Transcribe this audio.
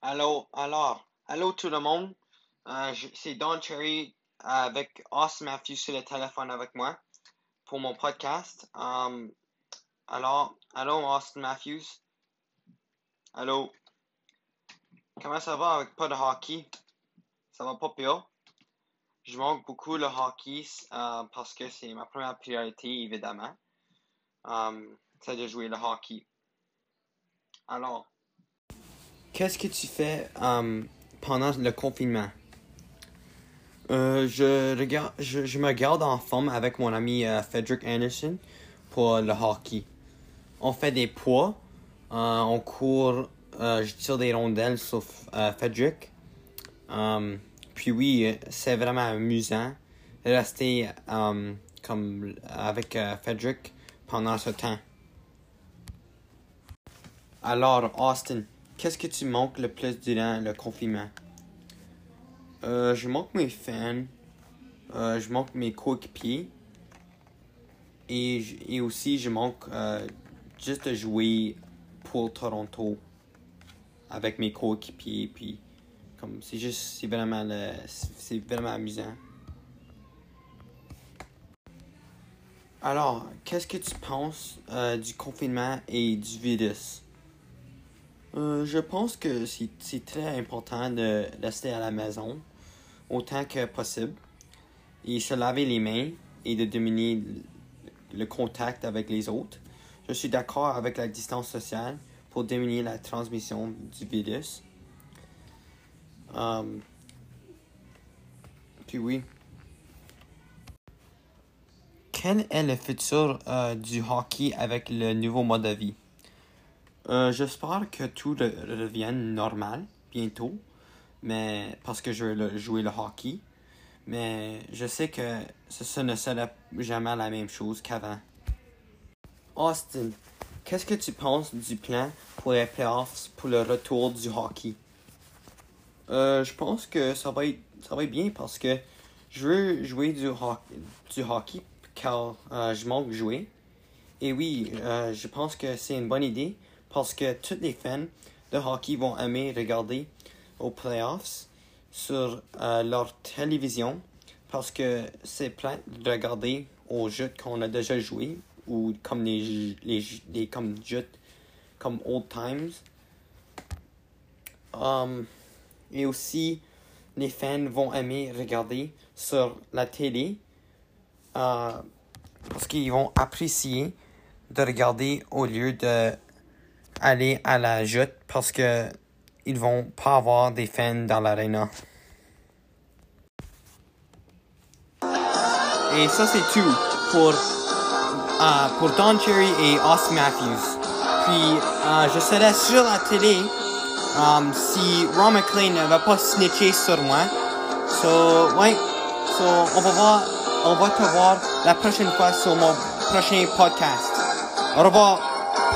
Allô tout le monde. C'est Don Cherry avec Austin Matthews sur le téléphone avec moi pour mon podcast. Allô Austin Matthews. Allô. Comment ça va avec pas de hockey? Ça va pas pire. Je manque beaucoup le hockey parce que c'est ma première priorité évidemment. C'est de jouer le hockey. Alors, qu'est-ce que tu fais pendant le confinement? Je me garde en forme avec mon ami Frederick Anderson pour le hockey. On fait des poids, on court, je tire des rondelles sur Frederick. Puis oui, c'est vraiment amusant de rester comme avec Frederick pendant ce temps. Alors, Austin, qu'est-ce que tu manques le plus durant le confinement? Je manque mes fans, je manque mes coéquipiers et aussi je manque juste de jouer pour Toronto avec mes coéquipiers puis comme c'est vraiment amusant. Alors, qu'est-ce que tu penses du confinement et du virus? Je pense que c'est très important de rester à la maison autant que possible et se laver les mains et de diminuer le contact avec les autres. Je suis d'accord avec la distance sociale pour diminuer la transmission du virus. Puis oui. Quel est le futur du hockey avec le nouveau mode de vie? J'espère que tout revienne normal bientôt, mais parce que je veux jouer le hockey. Mais je sais que ce ne sera jamais la même chose qu'avant. Austin, qu'est-ce que tu penses du plan pour les playoffs pour le retour du hockey? Je pense que ça va être bien parce que je veux jouer du hockey car je manque de jouer. Et oui, je pense que c'est une bonne idée parce que tous les fans de hockey vont aimer regarder aux playoffs sur leur télévision parce que c'est plein de regarder aux jeux qu'on a déjà joués ou comme les comme jeux comme Old Times. Et aussi, les fans vont aimer regarder sur la télé parce qu'ils vont apprécier de regarder au lieu de aller à la joute parce que ils vont pas avoir des fans dans l'aréna. Et ça c'est tout pour Don Cherry et Austin Matthews. Puis je serai sur la télé si Ron McLean ne va pas snitcher sur moi. So on va te voir la prochaine fois sur mon prochain podcast. Au revoir.